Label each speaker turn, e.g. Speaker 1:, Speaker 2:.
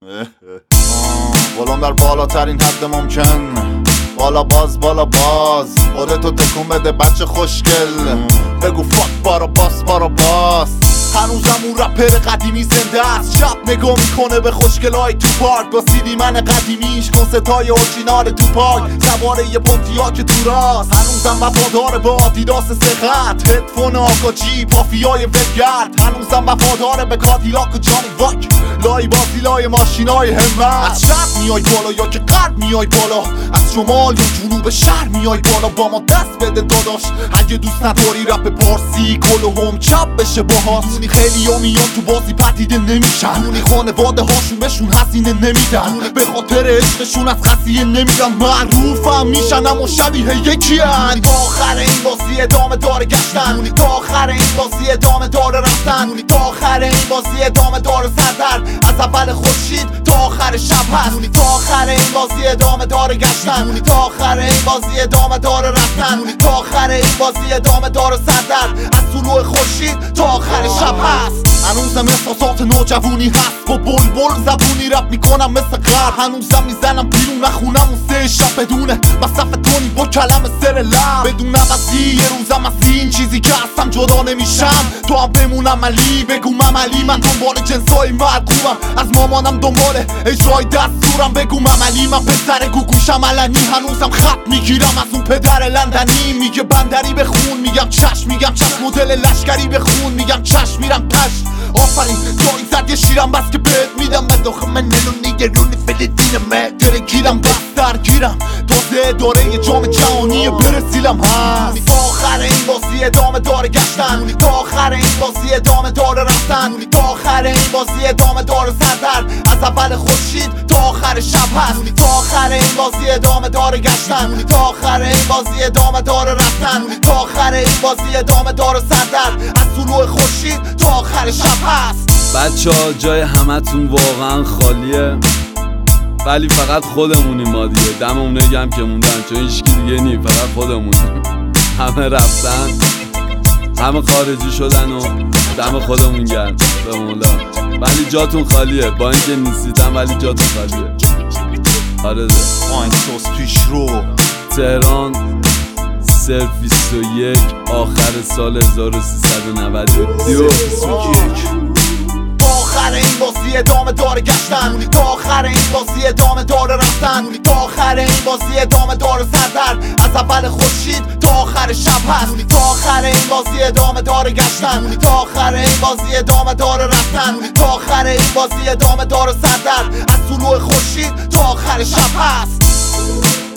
Speaker 1: بالام در بالاترین حد ممکن، بالا باز خودتو تکون بده بچه خوشگل، بگو فاک بارا باس. هنوزم اون رپر قدیمی زنده است، شب نگاه میکنه به خوشگلای تو پارک با سیدی من قدیمیش، کنستای اورجینال تو پاک، سواره یه پونتیاک تو راست. هنوزم وفادار به آدیداس سخت، هدفون آکاجی پافیای ولگرد. هنوزم وفادار به کادیلاک و جانی واک، لای بازی لای ماشینای همت. از شرق میای بالا یا که غرب میای بالا، از شمال یا جنوب شهر میای بالا، با ما دست بده داداش. اگه دوست نداری رپ پارسی کل هم چپ بشه باهات. خیلی ها میان تو بازی پدیده نمیشن، دونی خانواده هاشون بهشون هزینه نمیدن، به خاطر عشقشون از خسیه نمیرن، معروفم میشن اما شبیه یکی هن. تا آخر این بازی ادامه داره گشتن، تا آخر این بازی ادامه داره رفتن، تا آخر این بازی ادامه داره سردر، از اول خورشید تا آخر شب هست. تا آخر این بازی ادامه داره گشتن، تا آخر این بازی ادامه داره رفتن، تا آخر این بازی ادامه داره سردر، از طلوع خورشید تا آخر شب هست. هنوزم احساسات نوجوانی هست، با بلبل زبونی رپ میکنم مثل غرب. هنوزم میزنم بیرون نخونم اون سه شب بدونه مصرف تونی با کلمه سر لب، بدون عوضی یه روزم از این چیزی که هستم جدا نمیشم. تو هم بمونم علی بگو مملی، من دنبال جنسای مرکوبم، از مامانم دنبال اجرای دستورم. بگو مملی من پسر گوگوشم علنی، هنوزم خط میگیرم از اون پدر لندنی. میگه بندری بخون میگم چشم، میگم چشم مدل لشکری بخون میگم چشم، میرم پشت. آفرین جایی زد یه شیرم بس که بهت میدم، من داخل من نلونی یه رونی فلسطینمه، درگیرم بس درگیرم تازه داره یه جام جهانی برسیلم هست. تا آخر این بازی ادامه داره گشتن، تا آخر این بازی ادامه داره رفتن، تا آخر این بازی ادامه داره سردر، از اول خورشید تا آخر شب هست. تا آخر این بازی ادامه داره گشتن، تا آخر این بازی ادامه داره رفتن، تا آخر این بازی ادامه داره سردر، از طلوع خورشید تا آخر شب هست.
Speaker 2: بچه‌ها جای همتون واقعا خالیه، ولی فقط خودمونیم ما دیگه. دم اونایی هم که موندن، چون هیچکی دیگه نی، فقط خودمونیم. همه رفتن، همه خارجی شدن و دم خودمون گرم به مولا. ولی جاتون خالیه، با اینکه نیستیدم ولی جاتون خالیه. آره ده
Speaker 1: آینسوس پیش رو
Speaker 2: تهران صرف 21 آخر سال 1392.
Speaker 1: تا آخر این بازی ادامه داره گشتن، تا آخر این بازی ادامه داره رفتن، تا آخر این بازی ادامه داره سردر، از اول خورشید تا آخر شب هست. تا آخر این بازی ادامه داره گشتن، تا آخر این بازی ادامه داره رفتن، تا آخر این بازی ادامه داره سردر، از طلوع خورشید تا آخر شب هست.